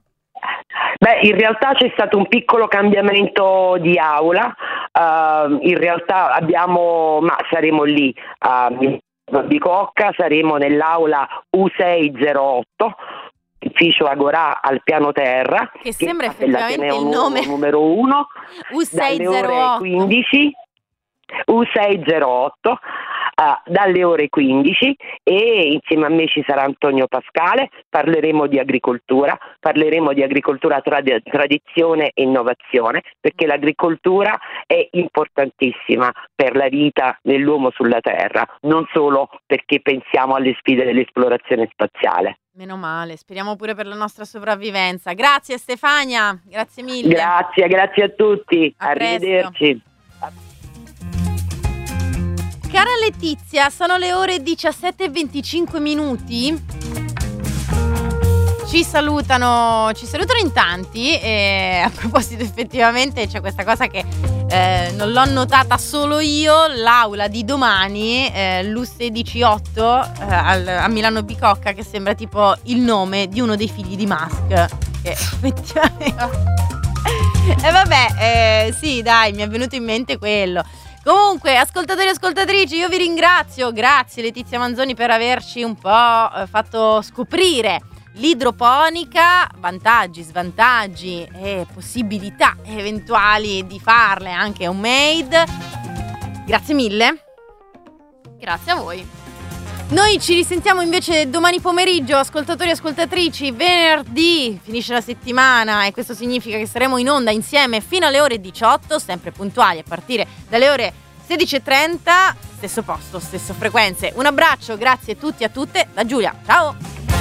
Beh, in realtà c'è stato un piccolo cambiamento di aula, uh, in realtà abbiamo, ma saremo lì a Bicocca, saremo nell'aula U seicentotto, ufficio Agorà al piano terra, Che sembra sta per effettivamente l'Ateneo il nome. nu- numero uno, U dalle ore seicentotto. quindici, U seicentotto, uh, dalle ore quindici, e insieme a me ci sarà Antonio Pascale. Parleremo di agricoltura, parleremo di agricoltura trad- tradizione e innovazione, perché l'agricoltura è importantissima per la vita dell'uomo sulla Terra, non solo perché pensiamo alle sfide dell'esplorazione spaziale. Meno male, speriamo pure per la nostra sopravvivenza. Grazie Stefania, grazie mille. Grazie, grazie a tutti, A presto. arrivederci. Cara Letizia, sono le ore diciassette e venticinque minuti. Ci salutano, ci salutano in tanti e a proposito effettivamente c'è questa cosa che eh, non l'ho notata solo io, l'aula di domani, eh, l'U sedici otto eh, al- a Milano Bicocca, che sembra tipo il nome di uno dei figli di Musk, che effettivamente... E vabbè, eh, sì dai, mi è venuto in mente quello. Comunque, ascoltatori e ascoltatrici, io vi ringrazio. Grazie Letizia Manzoni per averci un po' eh, fatto scoprire l'idroponica, vantaggi, svantaggi e possibilità eventuali di farle anche homemade. Grazie mille. Grazie a voi. Noi ci risentiamo invece domani pomeriggio, ascoltatori e ascoltatrici, venerdì finisce la settimana e questo significa che saremo in onda insieme fino alle ore diciotto, sempre puntuali a partire dalle ore sedici e trenta, stesso posto, stesso frequenze. Un abbraccio, grazie a tutti e a tutte da Giulia, ciao!